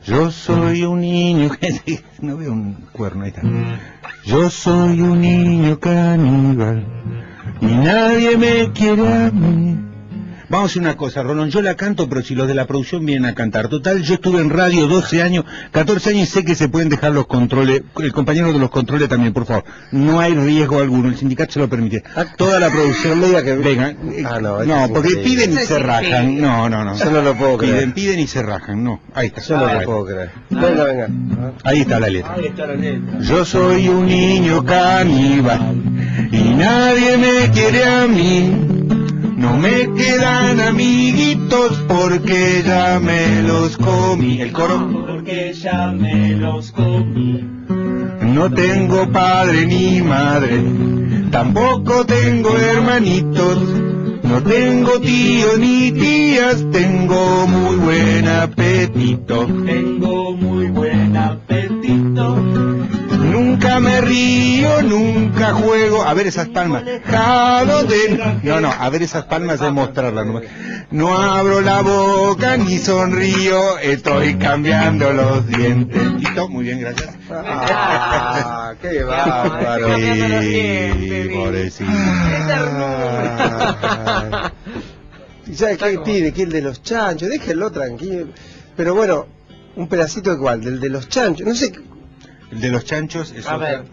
Yo soy un niño... No veo un cuerno, ahí está. Yo soy un niño caníbal y nadie me quiere a mí. Vamos a hacer una cosa, Rolón, yo la canto, pero si los de la producción vienen a cantar. Total, yo estuve en radio 12 años, 14 años y sé que se pueden dejar los controles. El compañero de los controles también, por favor. No hay riesgo alguno, el sindicato se lo permite. Toda la producción media que... Venga, no, porque piden y se rajan. No. Yo no lo puedo creer. Piden y se rajan, no. Ahí está. Yo no lo puedo creer. Venga. Ahí está la letra. Ahí está la letra. Yo soy un niño caníbal y nadie me quiere a mí. No me quedan amiguitos porque ya me los comí. El coro. Porque ya me los comí. No tengo padre ni madre, tampoco tengo hermanitos. No tengo tíos ni tías, tengo muy buen apetito. Tengo muy buen apetito. Nunca me río, nunca juego. A ver esas palmas. No, a ver esas palmas de mostrarlas. No abro la boca ni sonrío, estoy cambiando los dientes. ¿Listo? Muy bien, gracias. ¡Qué bárbaro! Sí, pobrecito. ¿Sabes qué pide? Que el de los chanchos, déjenlo tranquilo. Pero bueno, un pedacito igual, del de los chanchos, no sé. El de los chanchos es,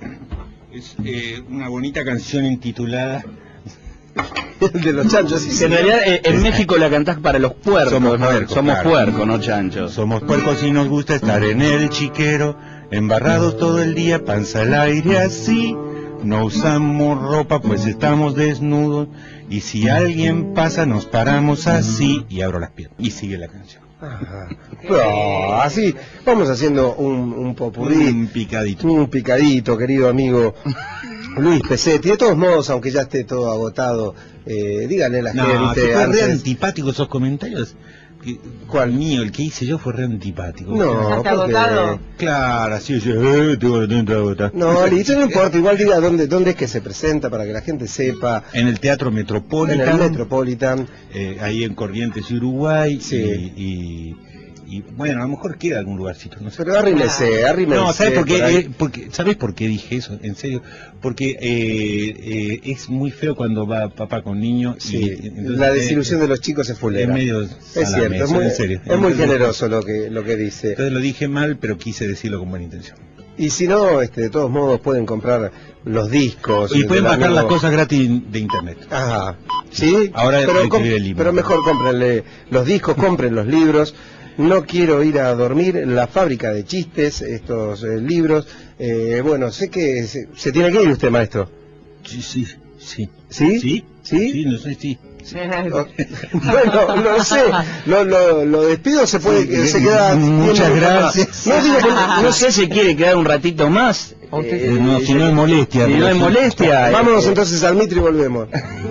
una bonita canción intitulada El de los chanchos, sí. Que en realidad en México la cantás para los puercos. Somos puercos, claro. Puercos, no chanchos. Somos puercos y nos gusta estar en el chiquero, embarrados todo el día, panza al aire así. No usamos ropa pues estamos desnudos, y si alguien pasa nos paramos así, y abro las piernas. Y sigue la canción. Ajá. Pero así vamos haciendo un popurrí, un picadito, querido amigo Luis Pesetti. De todos modos, aunque ya esté todo agotado, díganle a la gente. Fue re antipático esos comentarios. ¿Cuál mío? El que hice yo fue re antipático. No, ¿está agotado? Claro, así yo tengo agotado. No, listo, no importa, igual diga dónde es que se presenta para que la gente sepa. En el Teatro Metropolitan. En el Metropolitan. Ahí en Corrientes, Uruguay. Sí. Y bueno, a lo mejor queda algún lugarcito, no sé. Pero arrímese. No, ¿sabes por qué? ¿Sabes por qué dije eso? En serio. Porque es muy feo cuando va papá con niño. Sí, y, entonces, la desilusión de los chicos se fulera. Es medio es cierto, en serio. Es muy generoso lo que dice. Entonces lo dije mal, pero quise decirlo con buena intención. Y si no, de todos modos pueden comprar los discos. Y pueden bajar las cosas gratis de internet. Ajá. ¿Sí? Ahora pero mejor cómprenle los discos, compren los libros. No quiero ir a dormir, La fábrica de chistes, estos libros. Bueno, sé que se tiene que ir usted, maestro. Sí. ¿Sí? ¿Sí? ¿Sí? Sí, no sé, sí. Bueno, no sé, lo despido, se queda. Muchas gracias. No sé si quiere quedar un ratito más. No, si no es molestia. Si no es molestia. Vámonos entonces al Mitre y volvemos.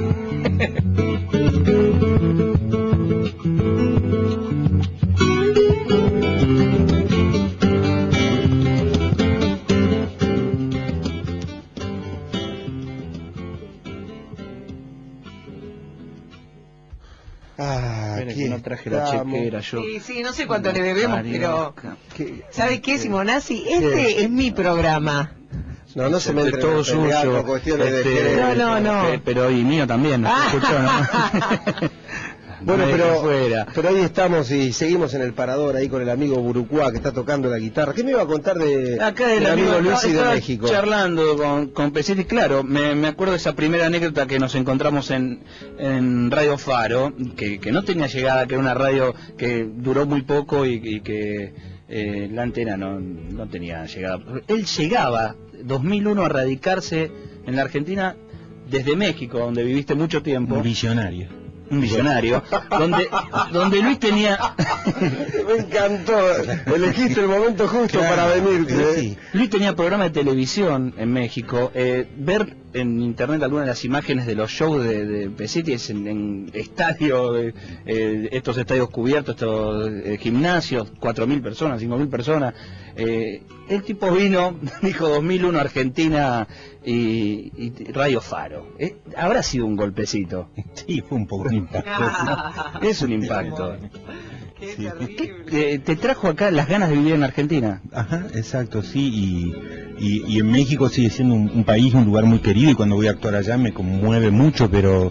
Que no traje la chequera yo. Sí, no sé cuánto le debemos, pero ¿sabe qué, Simonazzi? Este es mi programa. No se me entre todo suyo. Cuestiones de no. Pero y mío también, ¿no? ¿Escuchó, no? Bueno, pero ahí estamos y seguimos en el parador ahí con el amigo Burucuá que está tocando la guitarra. ¿Qué me iba a contar del amigo Luis y de México? Charlando con Pesetti, claro, me acuerdo de esa primera anécdota que nos encontramos en Radio Faro, que no tenía llegada, que era una radio que duró muy poco y que la antena no tenía llegada. Él llegaba 2001 a radicarse en la Argentina desde México, donde viviste mucho tiempo. Un visionario, donde Luis tenía... Me encantó, elegiste el momento justo para venir. Sí. Luis tenía programa de televisión en México. Ver en internet algunas de las imágenes de los shows de Pesetti en estadios, estos estadios cubiertos, estos gimnasios, 4.000 personas, 5.000 personas. El tipo vino, dijo 2001 Argentina y Radio Faro. Habrá sido un golpecito. Sí, fue un poco un impacto. Es un impacto. Qué Sí. terrible. Te trajo acá las ganas de vivir en Argentina. Ajá, exacto, sí, y en México sigue siendo un país, un lugar muy querido, y cuando voy a actuar allá me conmueve mucho, pero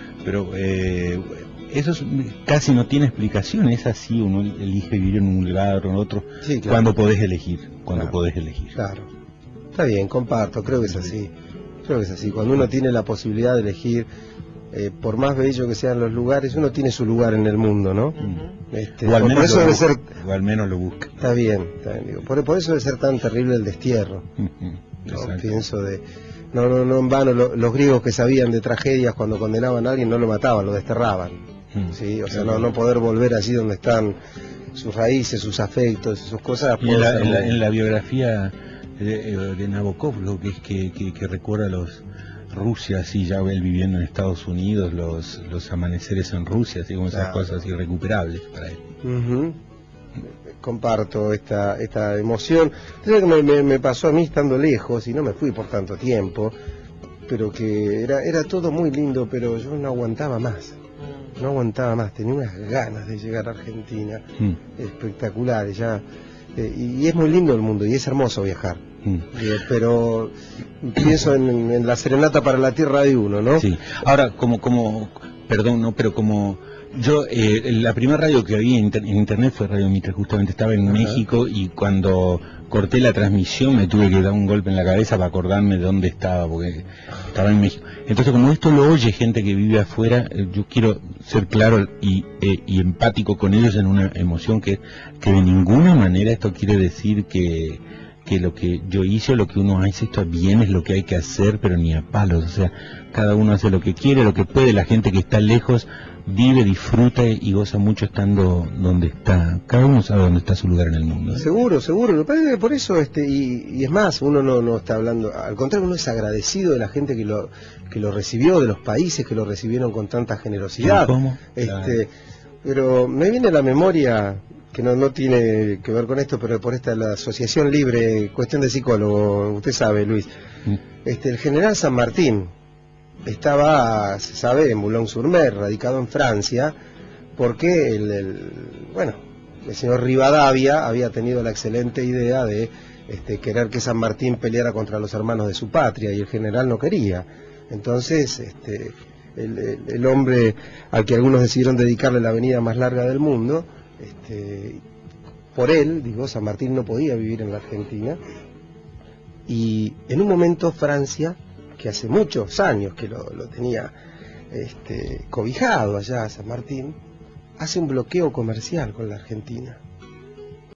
eso casi no tiene explicación, es así, uno elige vivir en un lugar o en otro, Sí, claro. cuando podés elegir, Claro. podés elegir. Claro. Está bien, comparto, creo que es así. Creo que es así. Cuando uno tiene la posibilidad de elegir, por más bello que sean los lugares, uno tiene su lugar en el mundo, ¿no? O al por menos eso lo debe busca, ser... o al menos lo busca. Está bien, digo. Por eso debe ser tan terrible el destierro. Ujú, ¿No? exacto. Pienso de... No en vano los griegos que sabían de tragedias cuando condenaban a alguien no lo mataban, lo desterraban. ¿Sí? O sea, no poder volver allí donde están sus raíces, sus afectos, sus cosas. Y en la biografía de Nabokov, lo que es que recuerda Rusia, así ya él viviendo en Estados Unidos, los amaneceres en Rusia, así como esas Claro. cosas irrecuperables para él. Ujú. Comparto esta emoción. Creo que me pasó a mí estando lejos y no me fui por tanto tiempo, pero que era todo muy lindo, pero yo no aguantaba más. No aguantaba más, tenía unas ganas de llegar a Argentina espectaculares ya. Y es muy lindo el mundo y es hermoso viajar. Pero pienso en la serenata para la tierra de uno, ¿no? Sí. Ahora, perdón, no, pero como yo, la primera radio que vi en internet fue Radio Mitre, justamente estaba en México, y cuando corté la transmisión me tuve que dar un golpe en la cabeza para acordarme de dónde estaba, porque estaba en México. Entonces, como esto lo oye gente que vive afuera, yo quiero ser claro y empático con ellos en una emoción que de ninguna manera esto quiere decir que lo que yo hice o lo que uno hace está bien, es lo que hay que hacer, pero ni a palos. O sea, cada uno hace lo que quiere, lo que puede. La gente que está lejos vive, disfruta y goza mucho estando donde está. Cada uno sabe dónde está su lugar en el mundo. Seguro. Lo que pasa es que por eso, y es más, uno no está hablando, al contrario, uno es agradecido de la gente que lo recibió, de los países que lo recibieron con tanta generosidad. ¿Cómo? Pero me viene a la memoria, que no tiene que ver con esto, pero por la Asociación Libre, cuestión de psicólogo, usted sabe, Luis. El general San Martín estaba, se sabe, en Boulogne-sur-Mer, radicado en Francia, porque el señor Rivadavia había tenido la excelente idea de querer que San Martín peleara contra los hermanos de su patria, y el general no quería. Entonces, el hombre al que algunos decidieron dedicarle la avenida más larga del mundo, por él, San Martín no podía vivir en la Argentina, y en un momento Francia, que hace muchos años que lo tenía cobijado allá a San Martín, hace un bloqueo comercial con la Argentina.